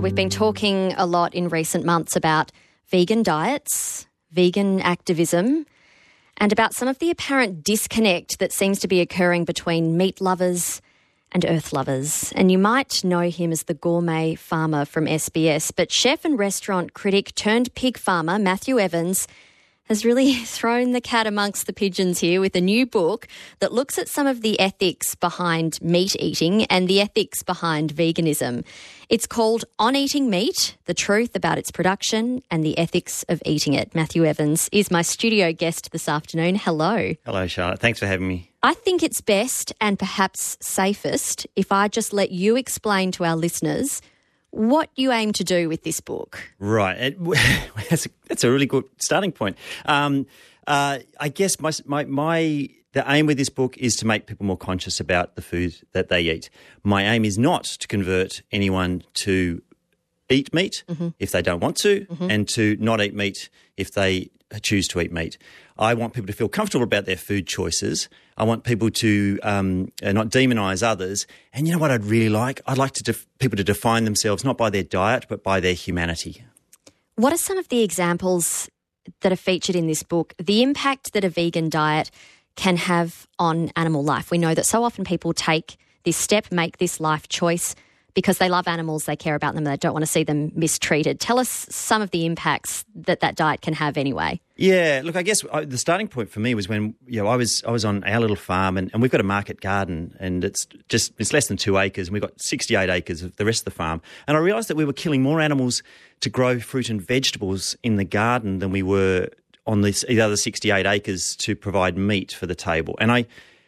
We've been talking a lot in recent months about vegan diets, vegan activism, and about some of the apparent disconnect that seems to be occurring between meat lovers and earth lovers. And you might know him as the gourmet farmer from SBS, but chef and restaurant critic turned pig farmer Matthew Evans has really thrown the cat amongst the pigeons here with a new book that looks at some of the ethics behind meat eating and the ethics behind veganism. It's called On Eating Meat, The Truth About Its Production and the Ethics of Eating It. Matthew Evans is my studio guest this afternoon. Hello. Hello, Charlotte. Thanks for having me. I think it's best and perhaps safest if I just let you explain to our listeners what you aim to do with this book. Right. That's a really good starting point. I guess the aim with this book is to make people more conscious about the food that they eat. My aim is not to convert anyone to eat meat if they don't want to and to not eat meat if they choose to eat meat. I want people to feel comfortable about their food choices. I want people to not demonise others. And you know what I'd really like? I'd like people to define themselves not by their diet but by their humanity. What are some of the examples that are featured in this book, the impact that a vegan diet can have on animal life? We know that so often people take this step, make this life choice because they love animals, they care about them, they don't want to see them mistreated. Tell us some of the impacts that diet can have anyway. Yeah, look, I guess the starting point for me was when I was on our little farm and we've got a market garden and it's less than 2 acres and we've got 68 acres of the rest of the farm. And I realised that we were killing more animals to grow fruit and vegetables in the garden than we were on the other 68 acres to provide meat for the table. And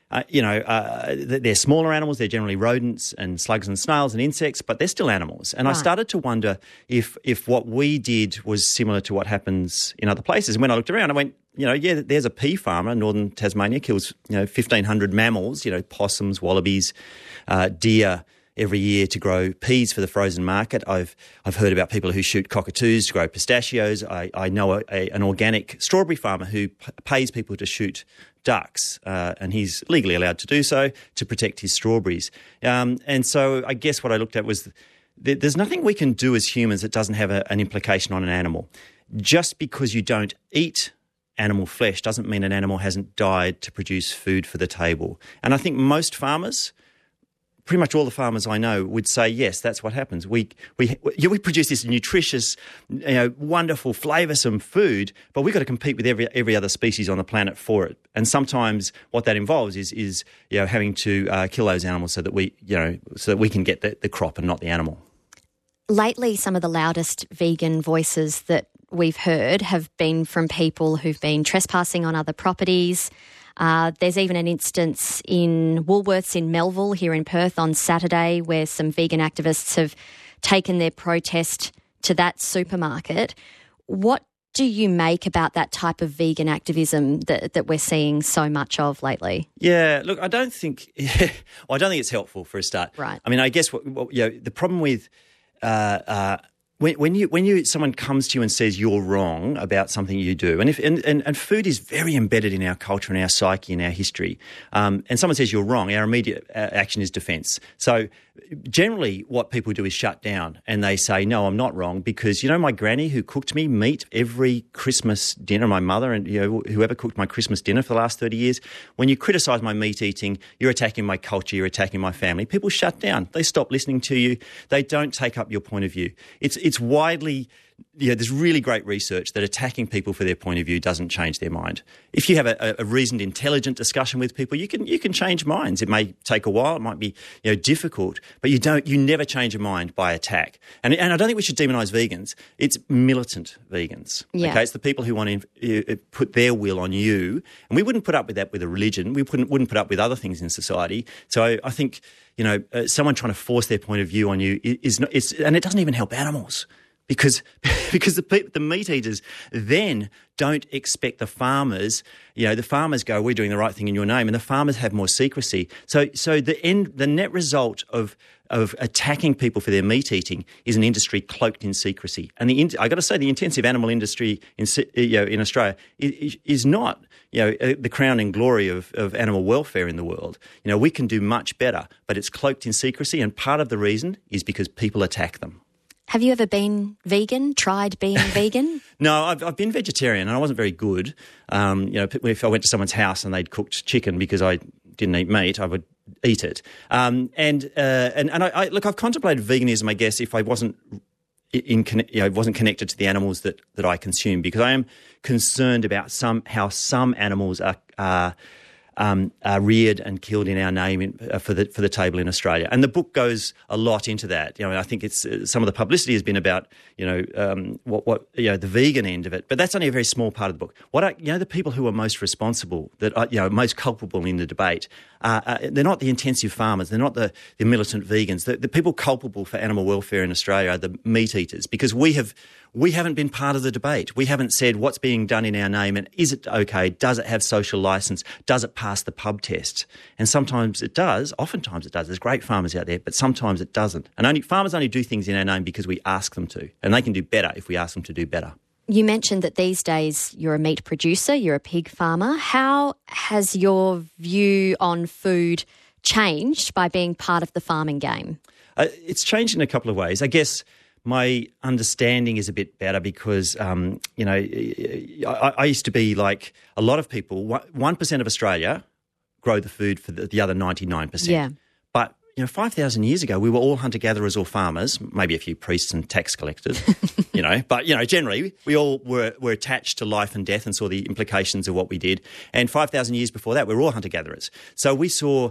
they're smaller animals. They're generally rodents and slugs and snails and insects, but they're still animals. And I started to wonder if what we did was similar to what happens in other places. And when I looked around, I went, there's a pea farmer, northern Tasmania, kills 1,500 mammals, possums, wallabies, deer every year to grow peas for the frozen market. I've heard about people who shoot cockatoos to grow pistachios. I know an organic strawberry farmer who pays people to shoot ducks, and he's legally allowed to do so to protect his strawberries. And so I guess what I looked at was there's nothing we can do as humans that doesn't have an implication on an animal. Just because you don't eat animal flesh doesn't mean an animal hasn't died to produce food for the table. And I think most farmers, pretty much all the farmers I know, would say, yes, that's what happens. We produce this nutritious, wonderful, flavoursome food, but we've got to compete with every other species on the planet for it. And sometimes what that involves is having to kill those animals so that we can get the crop and not the animal. Lately, some of the loudest vegan voices that we've heard have been from people who've been trespassing on other properties. There's even an instance in Woolworths in Melville here in Perth on Saturday where some vegan activists have taken their protest to that supermarket. What do you make about that type of vegan activism that we're seeing so much of lately? Yeah, look, I don't think it's helpful for a start. Right. I mean, I guess the problem with when someone comes to you and says you're wrong about something you do, and food is very embedded in our culture and our psyche and our history, and someone says you're wrong, our immediate action is defence. So generally what people do is shut down and they say, no, I'm not wrong, because my granny who cooked me meat every Christmas dinner, my mother and whoever cooked my Christmas dinner for the last 30 years, when you criticise my meat eating, you're attacking my culture, you're attacking my family. People shut down. They stop listening to you. They don't take up your point of view. It's widely, there's really great research that attacking people for their point of view doesn't change their mind. If you have a reasoned, intelligent discussion with people, you can change minds. It may take a while, it might be difficult, but you never change a mind by attack. And I don't think we should demonise vegans. It's militant vegans. Yeah. Okay, it's the people who want to put their will on you, and we wouldn't put up with that with a religion. We wouldn't put up with other things in society. So I think someone trying to force their point of view on you and it doesn't even help animals. Because the meat eaters then don't expect the farmers. The farmers go, "We're doing the right thing in your name," and the farmers have more secrecy. So the net result of attacking people for their meat eating is an industry cloaked in secrecy. And I got to say, the intensive animal industry in Australia is not the crown and glory of animal welfare in the world. We can do much better, but it's cloaked in secrecy, and part of the reason is because people attack them. Have you ever been vegan, tried being vegan? No, I've been vegetarian and I wasn't very good. If I went to someone's house and they'd cooked chicken because I didn't eat meat, I would eat it. And I've contemplated veganism, I guess, if I wasn't wasn't connected to the animals that I consume, because I am concerned about how some animals are reared and killed in our name for the table in Australia. And the book goes a lot into that. I think it's some of the publicity has been about the vegan end of it, but that's only a very small part of the book. The people who are most responsible, that are most culpable in the debate, they're not the intensive farmers, they're not the militant vegans. The people culpable for animal welfare in Australia are the meat eaters, because we haven't been part of the debate. We haven't said what's being done in our name and is it okay? Does it have social licence? Does it pass the pub test? And sometimes it does. Oftentimes it does. There's great farmers out there, but sometimes it doesn't. And farmers only do things in our name because we ask them to. And they can do better if we ask them to do better. You mentioned that these days you're a meat producer, you're a pig farmer. How has your view on food changed by being part of the farming game? It's changed in a couple of ways. I guess my understanding is a bit better because, I used to be like a lot of people. 1% of Australia grow the food for the other 99%. Yeah. But 5,000 years ago, we were all hunter-gatherers or farmers, maybe a few priests and tax collectors, But, generally, we all were attached to life and death and saw the implications of what we did. And 5,000 years before that, we were all hunter-gatherers. So we saw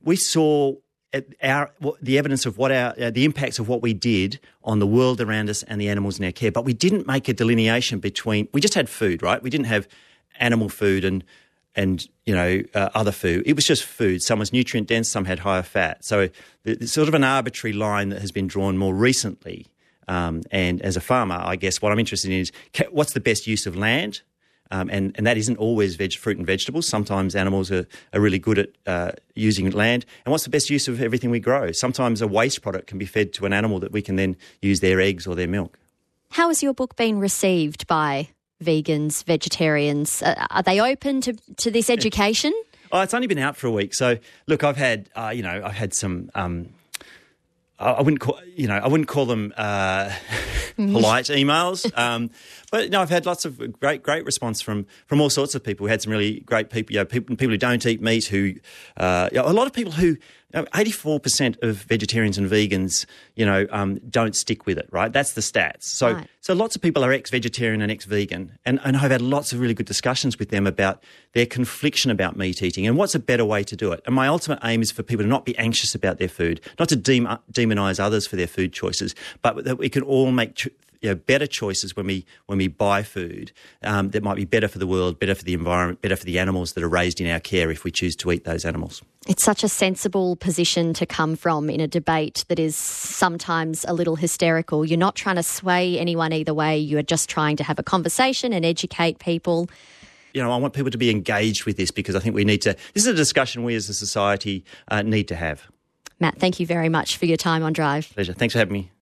the evidence of the impacts of what we did on the world around us and the animals in our care. But we didn't make a delineation between – we just had food, right? We didn't have animal food and other food. It was just food. Some was nutrient dense, some had higher fat. So it's sort of an arbitrary line that has been drawn more recently. And as a farmer, I guess what I'm interested in is what's the best use of land? And that isn't always fruit and vegetables. Sometimes animals are really good at using land. And what's the best use of everything we grow? Sometimes a waste product can be fed to an animal that we can then use their eggs or their milk. How has your book been received by vegans, vegetarians? Are they open to this education? Oh, it's only been out for a week. So, look, I've had some. I wouldn't call them polite emails, but no, I've had lots of great response from all sorts of people. We had some really great people, people who don't eat meat, who a lot of people who. 84% of vegetarians and vegans, don't stick with it, right? That's the stats. So lots of people are ex-vegetarian and ex-vegan, and I've had lots of really good discussions with them about their confliction about meat eating and what's a better way to do it. And my ultimate aim is for people to not be anxious about their food, not to demonise others for their food choices, but that we can all make better choices when we buy food that might be better for the world, better for the environment, better for the animals that are raised in our care if we choose to eat those animals. It's such a sensible position to come from in a debate that is sometimes a little hysterical. You're not trying to sway anyone either way. You're just trying to have a conversation and educate people. I want people to be engaged with this because I think this is a discussion we as a society need to have. Matt, thank you very much for your time on Drive. Pleasure. Thanks for having me.